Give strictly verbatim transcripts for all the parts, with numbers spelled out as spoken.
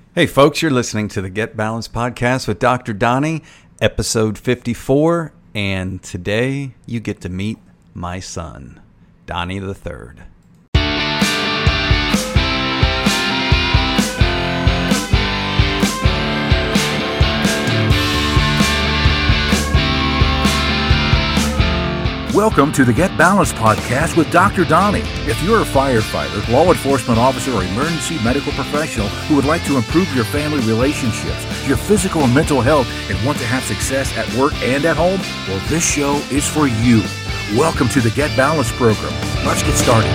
Hey folks, you're listening to the Get Balanced podcast with Doctor Donnie, episode fifty-four, and today you get to meet my son, Donnie the Third. Welcome to the Get Balanced podcast with Doctor Donnie. If you're a firefighter, law enforcement officer, or emergency medical professional who would like to improve your family relationships, your physical and mental health, and want to have success at work and at home, well, this show is for you. Welcome to the Get Balanced program. Let's get started.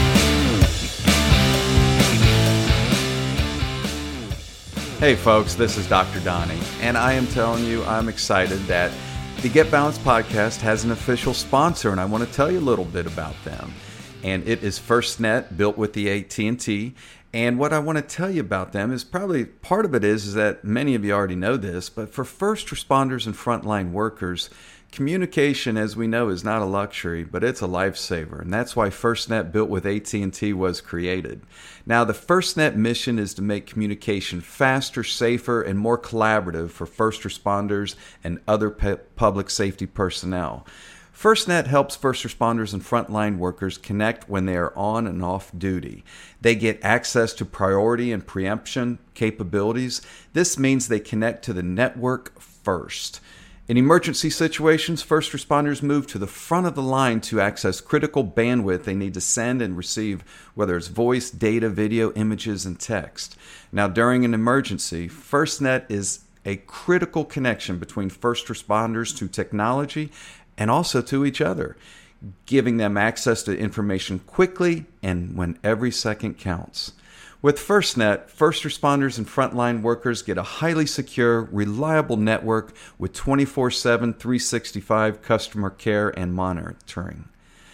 Hey folks, this is Doctor Donnie, and I am telling you I'm excited that the Get Balanced podcast has an official sponsor, and I want to tell you a little bit about them. And it is FirstNet, built with the A T and T. And what I want to tell you about them is probably part of it is, is that many of you already know this, but for first responders and frontline workers, communication, as we know, is not a luxury, but it's a lifesaver. And that's why FirstNet, built with A T and T, was created. Now, the FirstNet mission is to make communication faster, safer, and more collaborative for first responders and other pe- public safety personnel. FirstNet helps first responders and frontline workers connect when they are on and off duty. They get access to priority and preemption capabilities. This means they connect to the network first. In emergency situations, first responders move to the front of the line to access critical bandwidth they need to send and receive, whether it's voice, data, video, images, and text. Now, during an emergency, FirstNet is a critical connection between first responders to technology and also to each other, giving them access to information quickly and when every second counts. With FirstNet, first responders and frontline workers get a highly secure, reliable network with twenty-four seven, three sixty-five customer care and monitoring.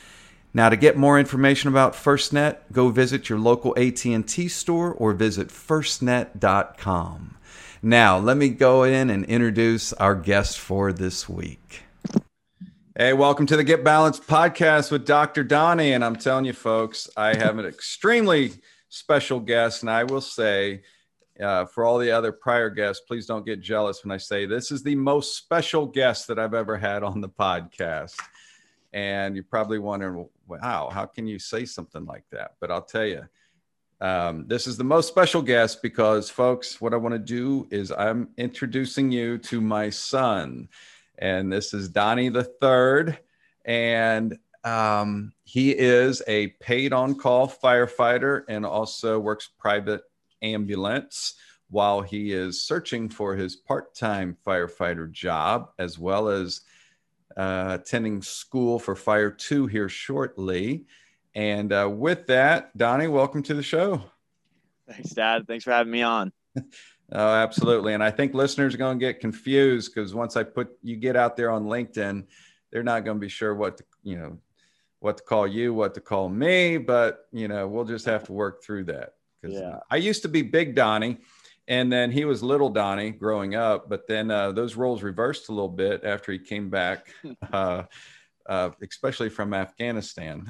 Now, to get more information about FirstNet, go visit your local A T and T store or visit first net dot com. Now, let me go in and introduce our guest for this week. Hey, welcome to the Get Balanced podcast with Doctor Donnie. And I'm telling you, folks, I have an extremely special guest, and I will say, uh, for all the other prior guests, please don't get jealous when I say this is the most special guest that I've ever had on the podcast. And you're probably wondering, wow, how can you say something like that? But I'll tell you, um, this is the most special guest because, folks, what I want to do is I'm introducing you to my son, and this is Donnie the Third, and Um, he is a paid on-call firefighter and also works private ambulance while he is searching for his part-time firefighter job, as well as uh, attending school for Fire two here shortly. And uh, with that, Donnie, welcome to the show. Thanks, Dad. Thanks for having me on. Oh, absolutely. And I think listeners are going to get confused because once I put you get out there on LinkedIn, they're not going to be sure what to, you know, what to call you, what to call me, but you know, we'll just have to work through that. Because yeah. I used to be Big Donnie, and then he was Little Donnie growing up, but then uh, those roles reversed a little bit after he came back, uh, uh, especially from Afghanistan.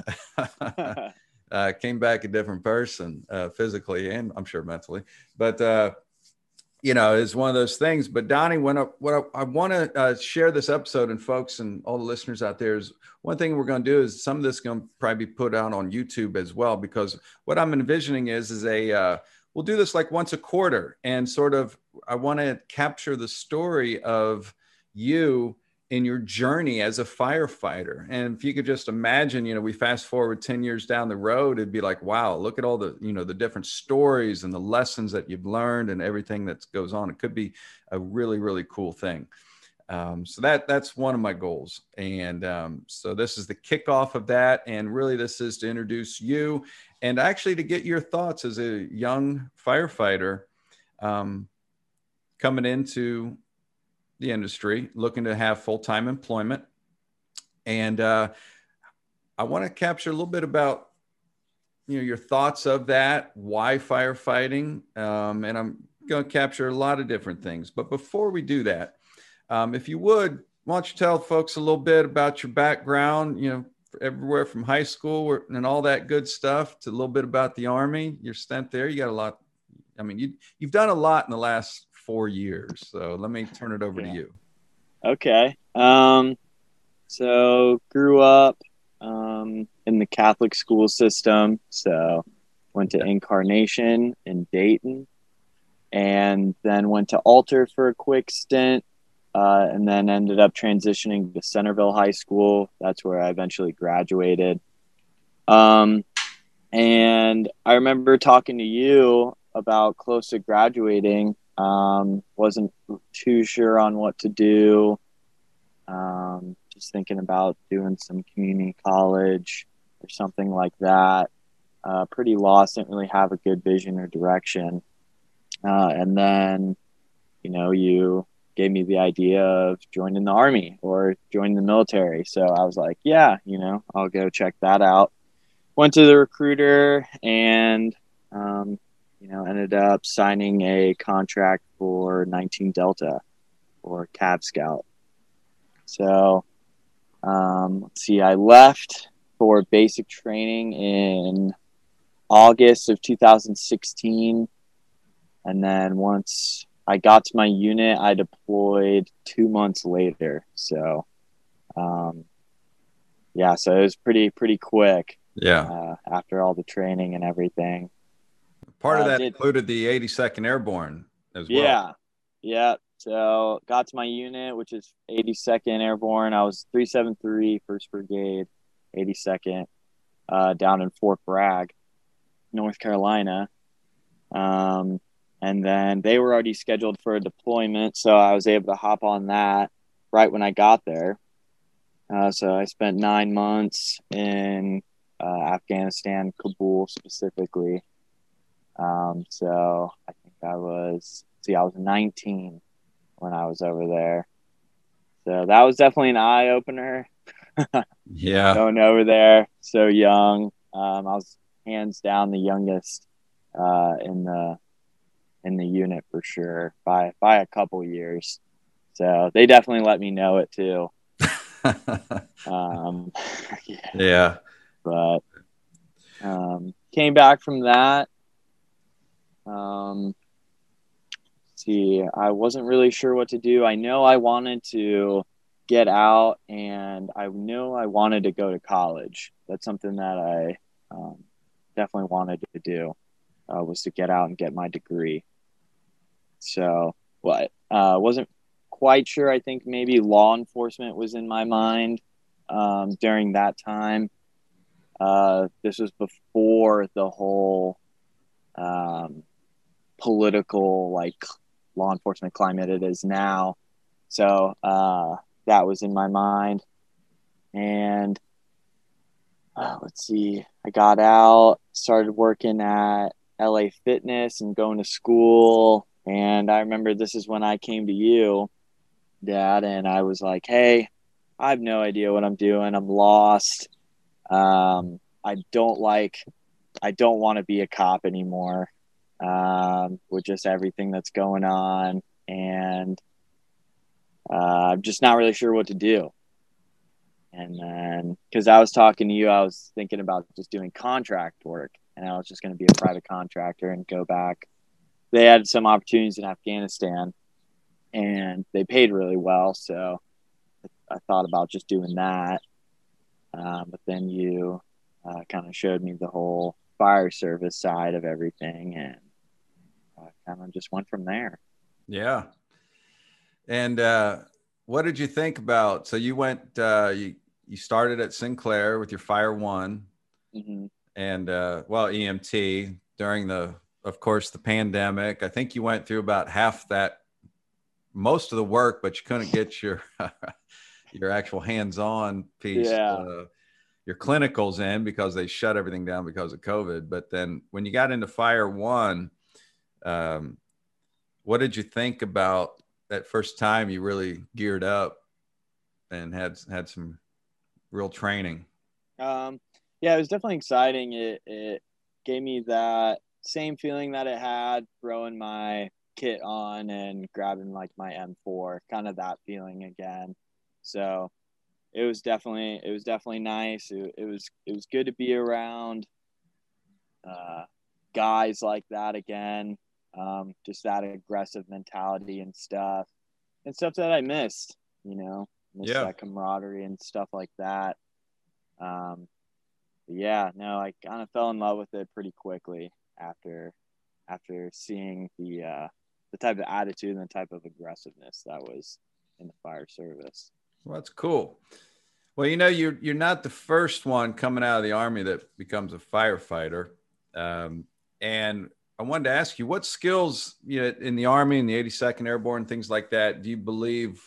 uh, came back a different person uh, physically and I'm sure mentally, but uh, you know, it's one of those things. But Donnie, when I, what I, I want to uh, share this episode, and folks and all the listeners out there, is one thing we're going to do is some of this is going to probably be put out on YouTube as well, because what I'm envisioning is, is a, uh, we'll do this like once a quarter, and sort of, I want to capture the story of you in your journey as a firefighter. And if you could just imagine, you know, we fast forward ten years down the road, it'd be like, wow, look at all the, you know, the different stories and the lessons that you've learned and everything that goes on. It could be a really, really cool thing. Um, so that that's one of my goals. And um, so this is the kickoff of that. And really this is to introduce you and actually to get your thoughts as a young firefighter um, coming into the industry, looking to have full-time employment. And uh, I want to capture a little bit about, you know, your thoughts of that, why firefighting, um, and I'm going to capture a lot of different things. But before we do that, um, if you would, why don't you tell folks a little bit about your background, you know, everywhere from high school and all that good stuff to a little bit about the Army, your stint there. You got a lot, I mean, you, you've done a lot in the last four years. So let me turn it over yeah. to you. Okay. Um, so grew up um, in the Catholic school system. So went to Incarnation in Dayton, and then went to Alter for a quick stint, uh, and then ended up transitioning to Centerville High School. That's where I eventually graduated. Um, and I remember talking to you about close to graduating. Um, wasn't too sure on what to do. Um, just thinking about doing some community college or something like that. Uh, pretty lost, didn't really have a good vision or direction. Uh, and then, you know, you gave me the idea of joining the Army or joining the military. So I was like, yeah, you know, I'll go check that out. Went to the recruiter and, um, you know, ended up signing a contract for nineteen Delta or Cav Scout. So, um, let's see, I left for basic training in August of two thousand sixteen. And then once I got to my unit, I deployed two months later. So, um, yeah, so it was pretty, pretty quick. Yeah. Uh, after all the training and everything. Part of Uh, that did, included the eighty-second Airborne as well. Yeah. Yeah. So got to my unit, which is eighty-second Airborne. I was three seventy-three, first Brigade, eighty-second, uh, down in Fort Bragg, North Carolina. Um, and then they were already scheduled for a deployment, so I was able to hop on that right when I got there. Uh, so I spent nine months in uh, Afghanistan, Kabul specifically. Um, so I think I was, see, I was nineteen when I was over there. So that was definitely an eye opener. Yeah. Going over there so young. Um, I was hands down the youngest uh, in the in the unit for sure by by a couple years. So they definitely let me know it too. um, yeah. Yeah. But um, came back from that. Um, see, I wasn't really sure what to do. I know I wanted to get out, and I knew I wanted to go to college. That's something that I um, definitely wanted to do, uh, was to get out and get my degree. So, what uh, wasn't quite sure. I think maybe law enforcement was in my mind um, during that time. Uh, this was before the whole um, political, like, law enforcement climate it is now. So uh, that was in my mind. And uh, let's see, I got out, started working at L A Fitness and going to school. And I remember this is when I came to you, Dad, and I was like, hey, I have no idea what I'm doing. I'm lost. Um, I don't like, I don't want to be a cop anymore um, with just everything that's going on. And uh, I'm just not really sure what to do. And then, because I was talking to you, I was thinking about just doing contract work, and I was just going to be a private contractor and go back. They had some opportunities in Afghanistan, and they paid really well, so I thought about just doing that. Uh, but then you uh, kind of showed me the whole fire service side of everything, and uh, kind of just went from there. Yeah. And uh, what did you think about? So you went, uh, you you started at Sinclair with your Fire One, Mm-hmm. and uh, well, E M T during the, of course, the pandemic. I think you went through about half that, most of the work, but you couldn't get your your actual hands-on piece, Yeah. uh, your clinicals in because they shut everything down because of COVID. But then when you got into Fire One, um, what did you think about that first time you really geared up and had had some real training? Um, yeah, it was definitely exciting. It it gave me that same feeling that it had throwing my kit on and grabbing like my M four, kind of that feeling again. So it was definitely it was definitely nice. It, it was it was good to be around uh, guys like that again. Um, just that aggressive mentality and stuff, and stuff that I missed, you know, missed Yeah. that camaraderie and stuff like that. Um, yeah, no, I kind of fell in love with it pretty quickly after after seeing the uh, the type of attitude and the type of aggressiveness that was in the fire service. Well, that's cool. Well, you know, you're you're not the first one coming out of the Army that becomes a firefighter. Um, and I wanted to ask you, what skills, you know, in the Army and the eighty-second Airborne, things like that, do you believe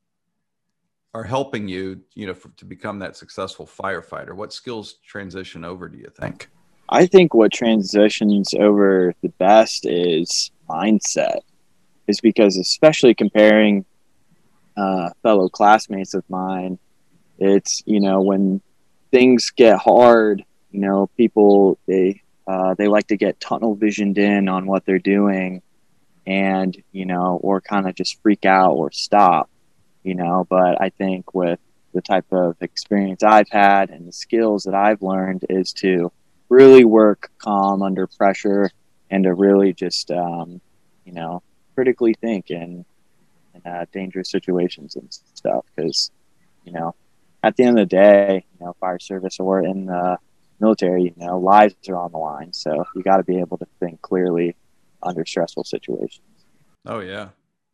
are helping you, you know, for, to become that successful firefighter? What skills transition over, do you think? I think what transitions over the best is mindset, is because especially comparing uh, fellow classmates of mine, it's, you know, when things get hard, you know, people, they, uh, they like to get tunnel visioned in on what they're doing and, you know, or kind of just freak out or stop, you know, but I think with the type of experience I've had and the skills that I've learned is to really work calm under pressure and to really just, um, you know, critically think in, in uh, dangerous situations and stuff. Because, you know, at the end of the day, you know, fire service or in the military, you know, lives are on the line. So you got to be able to think clearly under stressful situations. Oh, yeah.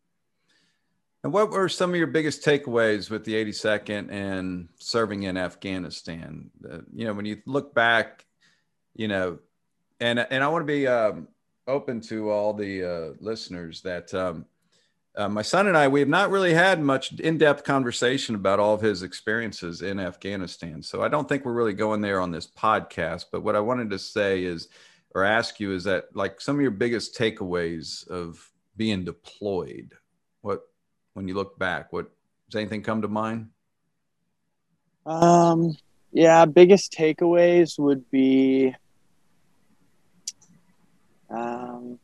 And what were some of your biggest takeaways with the eighty-second and serving in Afghanistan? Uh, you know, when you look back, you know, and and I want to be um, open to all the uh, listeners that um, uh, my son and I, we have not really had much in-depth conversation about all of his experiences in Afghanistan. So I don't think we're really going there on this podcast. But what I wanted to say is, or ask you, is that like some of your biggest takeaways of being deployed, what, when you look back, what, does anything come to mind? Um, yeah, biggest takeaways would be, um,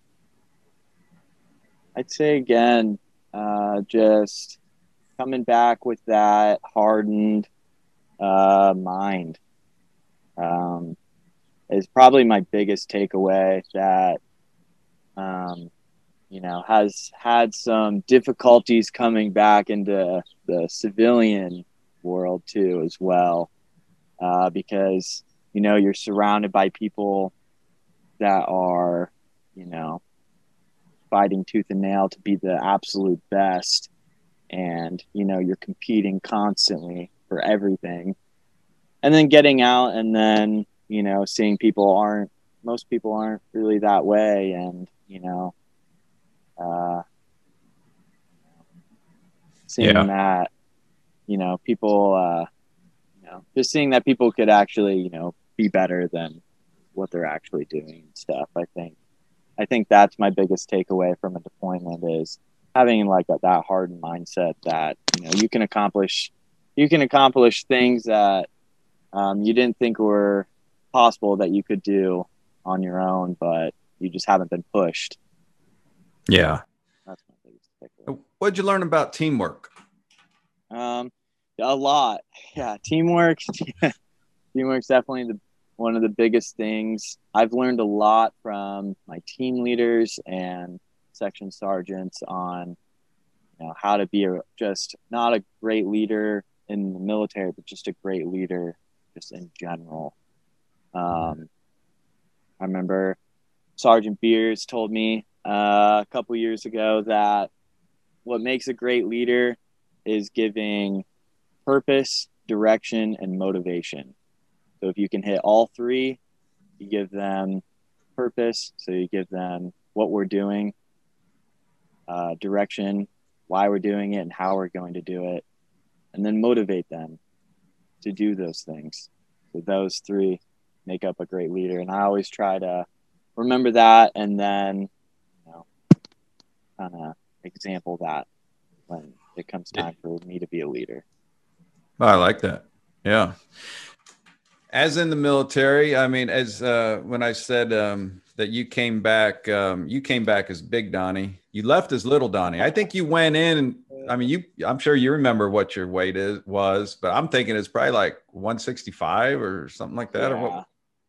I'd say again, uh, just coming back with that hardened uh, mind um, is probably my biggest takeaway. That um, you know, has had some difficulties coming back into the civilian world too, as well, uh, because, you know, you're surrounded by people that are, you know, fighting tooth and nail to be the absolute best. And, you know, you're competing constantly for everything. And then getting out and then, you know, seeing people aren't, most people aren't really that way. And, you know, uh, seeing Yeah. that, you know, people, uh, you know, just seeing that people could actually, you know, be better than what they're actually doing and stuff. I think, I think that's my biggest takeaway from a deployment is having like a, that hardened mindset that, you know, you can accomplish, you can accomplish things that um, you didn't think were possible that you could do on your own, but you just haven't been pushed. Yeah. That's my biggest takeaway. What'd you learn about teamwork? Um, a lot. Yeah. Teamwork. Teamwork's definitely the, one of the biggest things. I've learned a lot from my team leaders and section sergeants on, you know, how to be a, just not a great leader in the military, but just a great leader just in general. Um, I remember Sergeant Beers told me uh, a couple years ago that what makes a great leader is giving purpose, direction, and motivation. So if you can hit all three, you give them purpose. So you give them what we're doing, uh, direction, why we're doing it, and how we're going to do it, and then motivate them to do those things. So those three make up a great leader. And I always try to remember that and then, you know, kind of example that when it comes time for me to be a leader. Oh, I like that. Yeah. As in the military, I mean, as uh, when I said um, that you came back, um, you came back as Big Donnie. You left as Little Donnie. I think you went in, and I mean, you. I'm sure you remember what your weight is was, but I'm thinking it's probably like one sixty-five or something like that. Yeah. Or what?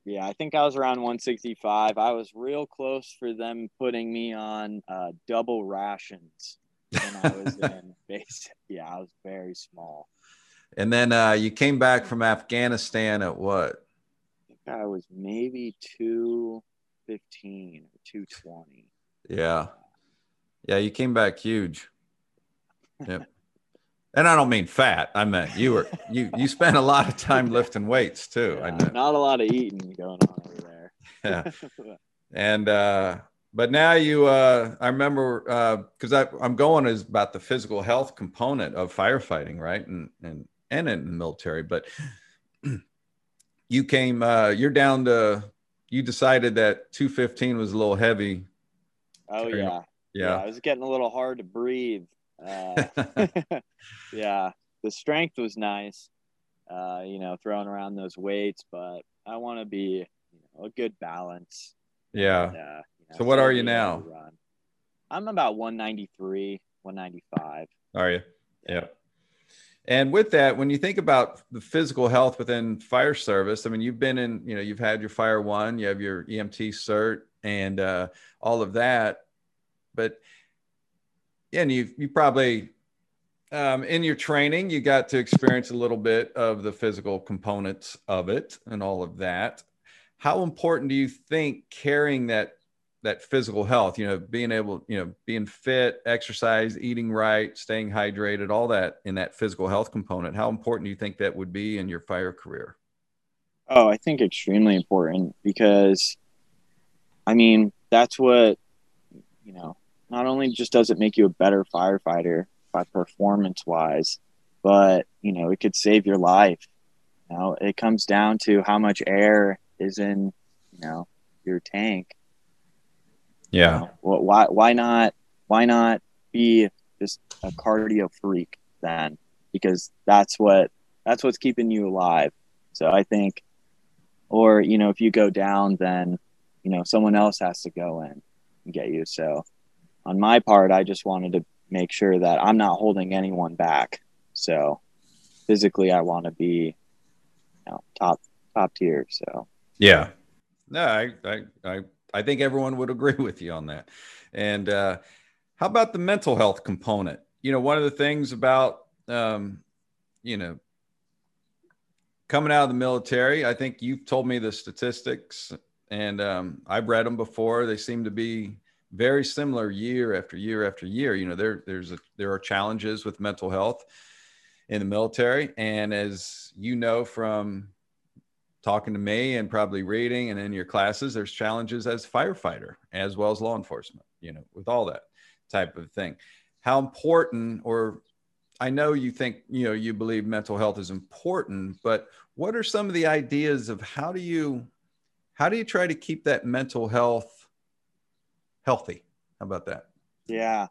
Yeah, I think I was around one sixty-five. I was real close for them putting me on uh, double rations when I was in basic. Yeah, I was very small. And then uh, you came back from Afghanistan at what? I think I was maybe two fifteen or two twenty. Yeah. Yeah, you came back huge. Yep. And I don't mean fat. I meant you were you you spent a lot of time lifting weights too. Yeah, I know. not a lot of eating going on over there. Yeah. And uh but now you uh I remember uh because I I'm going is about the physical health component of firefighting, right? And and and in the military. But you came uh you're down to you decided that two fifteen was a little heavy. Oh yeah. Yeah. Yeah, it was getting a little hard to breathe. Uh, yeah, the strength was nice, uh, you know, throwing around those weights, but I want to be, you know, a good balance. Yeah. And, uh, you know, So what are you being able now? to run. I'm about one ninety-three, one ninety-five. Are you? Yeah. And with that, when you think about the physical health within fire service, I mean, you've been in, you know, you've had your Fire One, you have your E M T cert and uh, all of that. But yeah, and you you probably um, in your training, you got to experience a little bit of the physical components of it and all of that. How important do you think carrying that that physical health, you know, being able, you know, being fit, exercise, eating right, staying hydrated, all that in that physical health component, how important do you think that would be in your fire career? Oh, I think extremely important because, I mean, that's what, you know, not only just does it make you a better firefighter by performance wise, but, you know, it could save your life. You know, it comes down to how much air is in, you know, your tank. Yeah. You know, well, why why not why not be just a cardio freak then? Because that's what that's what's keeping you alive. So I think, or you know, if you go down, then you know someone else has to go in and get you. So on my part, I just wanted to make sure that I'm not holding anyone back. So physically, I want to be, you know, top top tier. So Yeah. No, I, I, I, I think everyone would agree with you on that. And uh, how about the mental health component? You know, one of the things about, um, you know, coming out of the military, I think you've told me the statistics and um, I've read them before. They seem to be very similar year after year after year. You know, there, there's a, there are challenges with mental health in the military. And as you know, from talking to me and probably reading and in your classes, there's challenges as a firefighter as well as law enforcement, you know, with all that type of thing. How important, or I know you think, you know, you believe mental health is important, but what are some of the ideas of how do you, how do you try to keep that mental health healthy? How about that? yeah,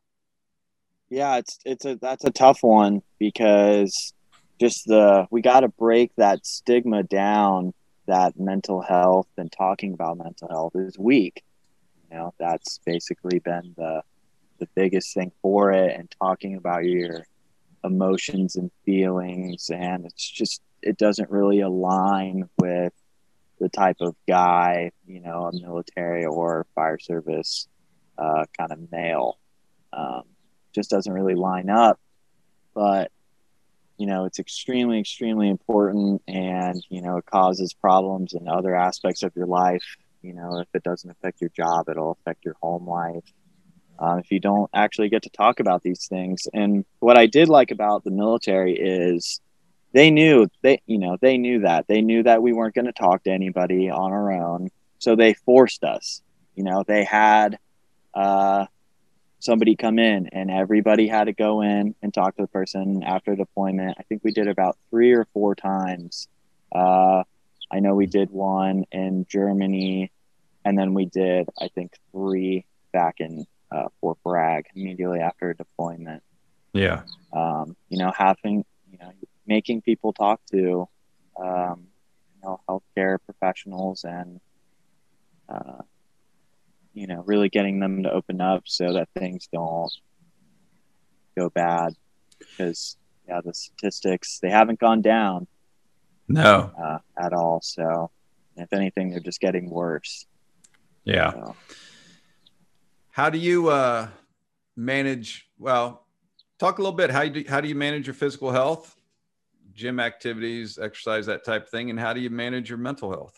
yeah, it's it's a that's a tough one because just the we got to break that stigma down that mental health and talking about mental health is weak. You know, that's basically been the the biggest thing for it, and talking about your emotions and feelings, and it's just it doesn't really align with the type of guy, you know, a military or fire service uh, kind of male. Um, just doesn't really line up, but you know, it's extremely, extremely important, and you know, it causes problems in other aspects of your life. You know, if it doesn't affect your job, it'll affect your home life. Um, if you don't actually get to talk about these things. And what I did like about the military is they knew they, you know, they knew that they knew that we weren't going to talk to anybody on our own. So they forced us, you know, they had, uh, somebody come in and everybody had to go in and talk to the person after deployment. I think we did about three or four times. Uh, I know we did one in Germany, and then we did, I think, three back in uh, Fort Bragg immediately after deployment. Yeah. Um, you know, having, you know, making people talk to, um, you know, healthcare professionals and, uh, you know, really getting them to open up so that things don't go bad, because yeah, the statistics, they haven't gone down No. uh, at all. So If anything, they're just getting worse. Yeah. So. How do you uh, manage? Well, talk a little bit. How you do, how do you manage your physical health, gym activities, exercise, that type of thing, and how do you manage your mental health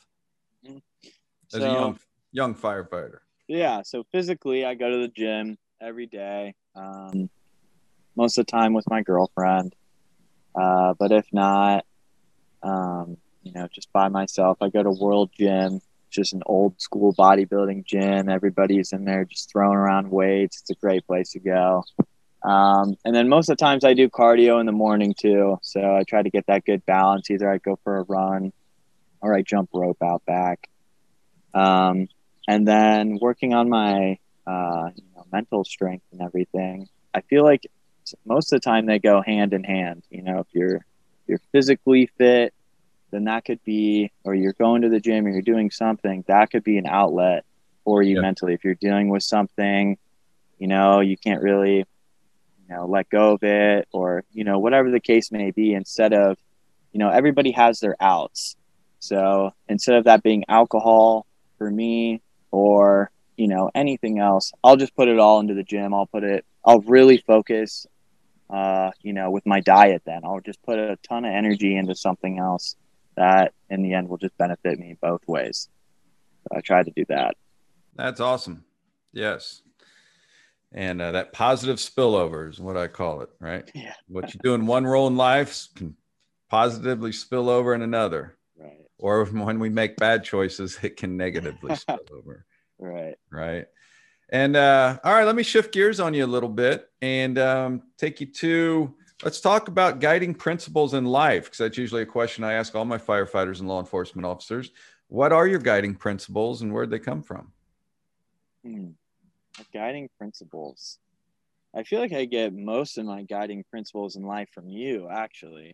as So, a young young firefighter? Yeah. So physically, I go to the gym every day. Um, most of the time with my girlfriend, uh, but if not, um, you know, just by myself. I go to World Gym, just an old school bodybuilding gym. Everybody's in there just throwing around weights. It's a great place to go. Um, and then most of the times I do cardio in the morning too. So I try to get that good balance. Either I go for a run or I jump rope out back. Um, and then working on my uh, you know, mental strength and everything. I feel like most of the time they go hand in hand. You know, if you're if you're physically fit, then that could be, or you're going to the gym or you're doing something, that could be an outlet for you Yeah. mentally. If you're dealing with something, you know, you can't really, you know, let go of it, or, you know, whatever the case may be, instead of, you know, everybody has their outs. So instead of that being alcohol for me, or, you know, anything else, I'll just put it all into the gym. I'll put it, I'll really focus, uh, you know, with my diet. Then I'll just put a ton of energy into something else that in the end will just benefit me both ways. So I try to do that. That's awesome. Yes. And uh, that positive spillover is what I call it, right? Yeah. What you do in one role in life can positively spill over in another. Right. Or when we make bad choices, it can negatively spill over. Right. Right. And uh, all right, let me shift gears on you a little bit and um, take you to, let's talk about guiding principles in life, because that's usually a question I ask all my firefighters and law enforcement officers. What are your guiding principles and where'd they come from? Hmm. Guiding principles. I feel like I get most of my guiding principles in life from you, actually.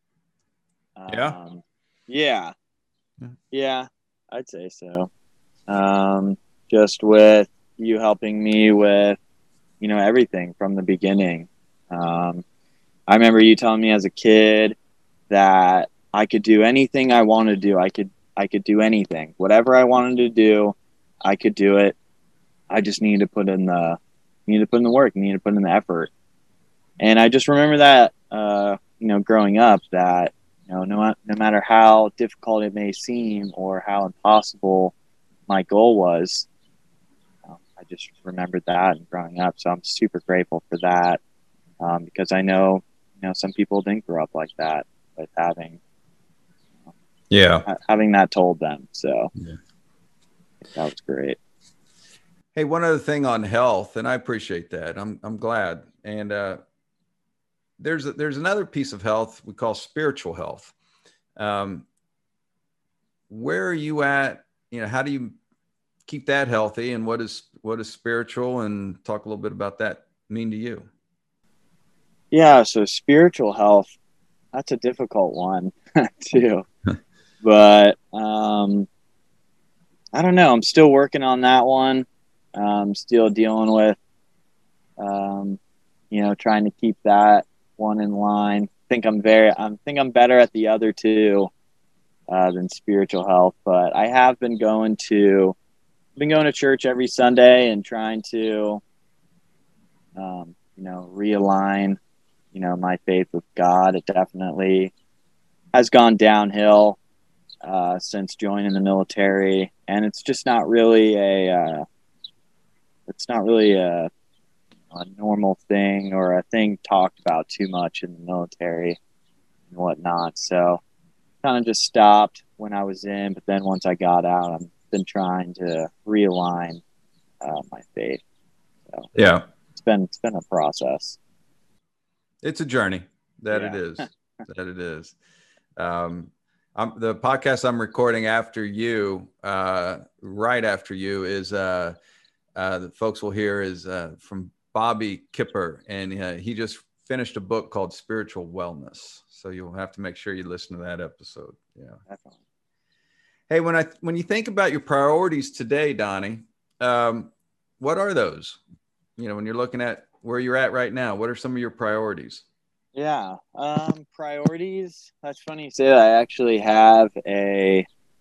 Yeah. Um, yeah. Yeah. Yeah, I'd say so. Um, just with you helping me with, you know, everything from the beginning. Um, I remember you telling me as a kid that I could do anything I wanted to do. I could, I could do anything, whatever I wanted to do, I could do it. I just needed to put in the, needed to put in the work, needed to put in the effort. And I just remember that, uh, you know, growing up, that, you know, no, no matter how difficult it may seem or how impossible my goal was, um, I just remembered that and growing up. So I'm super grateful for that, um, because I know, you know, some people didn't grow up like that, with having, Yeah. ha- having that told them. So Yeah. that was great. Hey, one other thing on health, and I appreciate that. I'm I'm glad. And uh, there's a, there's another piece of health we call spiritual health. Um, where are you at? You know, how do you keep that healthy? And what is what is spiritual? And talk a little bit about that mean to you. Yeah. So spiritual health, that's a difficult one too. But um, I don't know. I'm still working on that one. Um, still dealing with, um, you know, trying to keep that one in line. Think I'm very, I think I'm better at the other two uh, than spiritual health. But I have been going to, been going to church every Sunday and trying to, um, you know, realign, you know, my faith with God. It definitely has gone downhill uh, since joining the military, and it's just not really a, uh, it's not really a, a normal thing or a thing talked about too much in the military and whatnot. So kind of just stopped when I was in, but then once I got out, I've been trying to realign uh, my faith. So Yeah. it's been it's been a process. It's a journey. That Yeah. it is. That it is. Um, I'm, the podcast I'm recording after you, uh, right after you, is uh, uh, the folks will hear is uh, from Bobby Kipper, and uh, he just finished a book called Spiritual Wellness. So you'll have to make sure you listen to that episode. Yeah. Definitely. Hey, when I when you think about your priorities today, Donnie, um, what are those? You know, when you're looking at where you're at right now, what are some of your priorities? Yeah. Um, priorities. That's funny you say that. I actually have a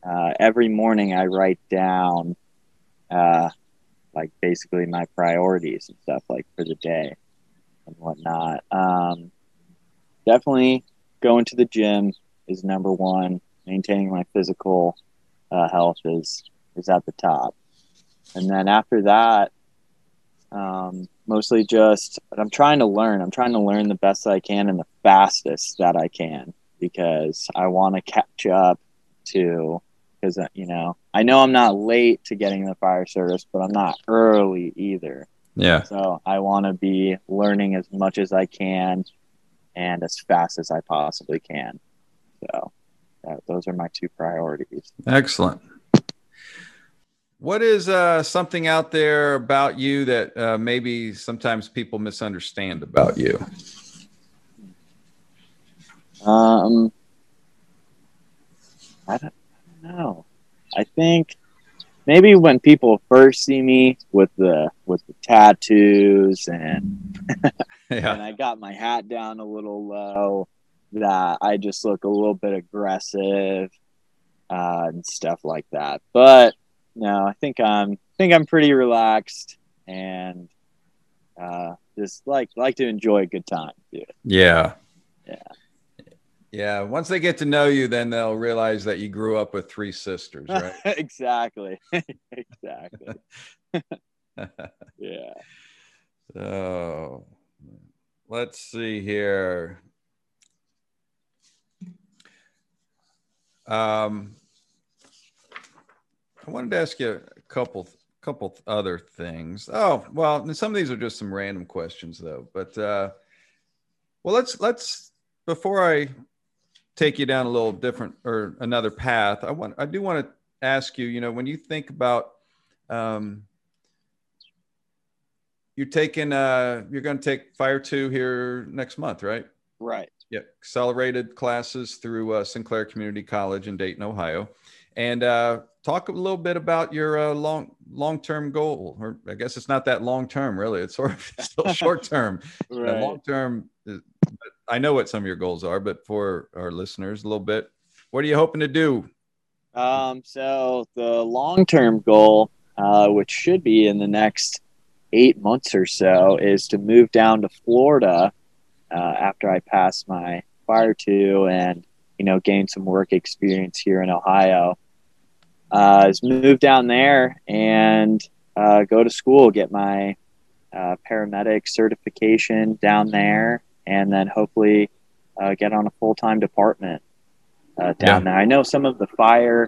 uh, every morning I write down uh, like basically my priorities and stuff like for the day and whatnot. Um, definitely going to the gym is number one. Maintaining my physical uh, health is is at the top, and then after that, um, mostly just I'm trying to learn. I'm trying to learn the best I can and the fastest that I can because I want to catch up to. Because you know, I know I'm not late to getting the fire service, but I'm not early either. Yeah. So I want to be learning as much as I can and as fast as I possibly can. So that, those are my two priorities. Excellent. What is uh, something out there about you that uh, maybe sometimes people misunderstand about you? Um, I don't, I don't know. I think maybe when people first see me with the with the tattoos and Yeah. and I got my hat down a little low, that I just look a little bit aggressive uh, and stuff like that. But no, I think I'm think I'm pretty relaxed and uh, just like like to enjoy a good time. Dude. Yeah. Yeah. Yeah. Once they get to know you, then they'll realize that you grew up with three sisters, right? Exactly. Exactly. Yeah. So let's see here. Um, I wanted to ask you a couple, couple other things. Oh, well, some of these are just some random questions, though. But uh, well, let's let's before I take you down a little different or another path, I want I do want to ask you. You know, when you think about um, you're taking uh, you're going to take Fire Two here next month, right? Right. Yeah, accelerated classes through uh, Sinclair Community College in Dayton, Ohio, and uh, talk a little bit about your uh, long long term goal. Or I guess it's not that long term, really. It's sort of still short term. Right. Long term, I know what some of your goals are, but for our listeners, a little bit. What are you hoping to do? Um. So the long term goal, uh, which should be in the next eight months or so, is to move down to Florida. Uh, after I pass my Fire two and, you know, gain some work experience here in Ohio, uh, is move down there and uh, go to school, get my uh, paramedic certification down there, and then hopefully uh, get on a full-time department uh, down Yeah. there. I know some of the fire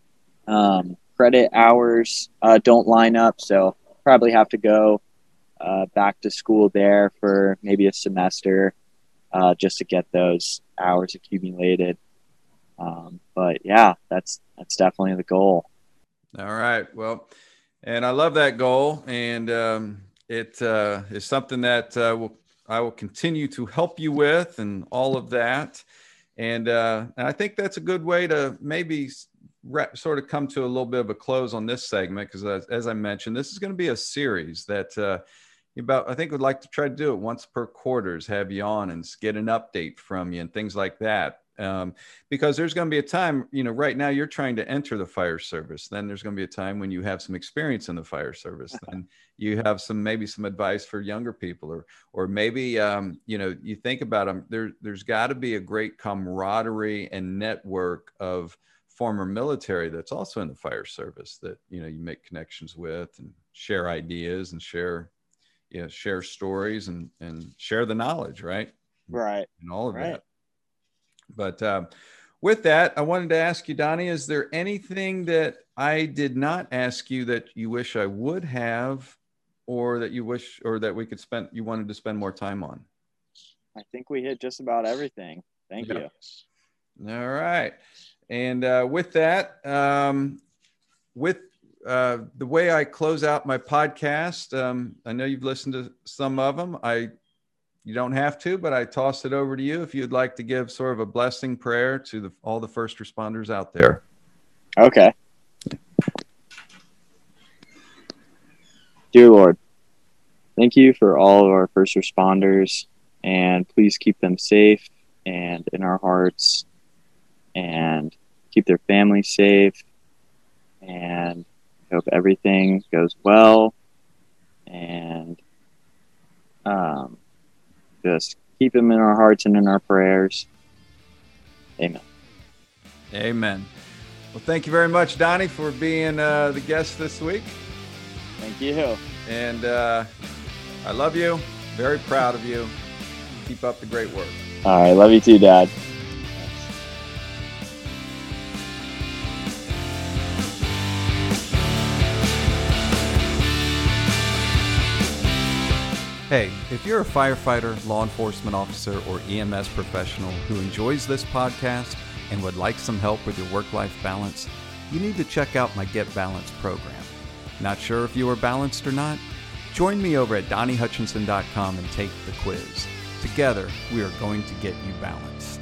um, credit hours uh, don't line up, so probably have to go Uh, back to school there for maybe a semester uh, just to get those hours accumulated. Um, but yeah, that's that's definitely the goal. All right. Well, and I love that goal, and um, it uh, is something that uh, will I will continue to help you with, and all of that. And, uh, and I think that's a good way to maybe re- sort of come to a little bit of a close on this segment, because as, as I mentioned, this is going to be a series that. Uh, About, I think we'd like to try to do it once per quarters, have you on and get an update from you and things like that. Um, because there's going to be a time, you know, right now you're trying to enter the fire service. Then there's going to be a time when you have some experience in the fire service. Then you have some, maybe some advice for younger people, or, or maybe, um, you know, you think about them, there, there's got to be a great camaraderie and network of former military that's also in the fire service that, you know, you make connections with and share ideas and share, you know, share stories and, and share the knowledge, right? Right. And all of right. that. But um, with that, I wanted to ask you, Donnie, is there anything that I did not ask you that you wish I would have, or that you wish, or that we could spend, you wanted to spend more time on? I think we hit just about everything. Thank Yeah. you. All right. And uh, with that, um, with Uh, the way I close out my podcast, um, I know you've listened to some of them. I, you don't have to, but I toss it over to you if you'd like to give sort of a blessing prayer to the, all the first responders out there. Okay. Dear Lord, thank you for all of our first responders, and please keep them safe and in our hearts. And keep their family safe, and hope everything goes well, and um, just keep them in our hearts and in our prayers. Amen. Amen. Well, thank you very much, Donnie, for being uh, the guest this week. Thank you. And uh, I love you. Very proud of you. Keep up the great work. All right. Love you too, Dad. Hey, if you're a firefighter, law enforcement officer, or E M S professional who enjoys this podcast and would like some help with your work-life balance, you need to check out my Get Balanced program. Not sure if you are balanced or not? Join me over at donnie hutchinson dot com and take the quiz. Together, we are going to get you balanced.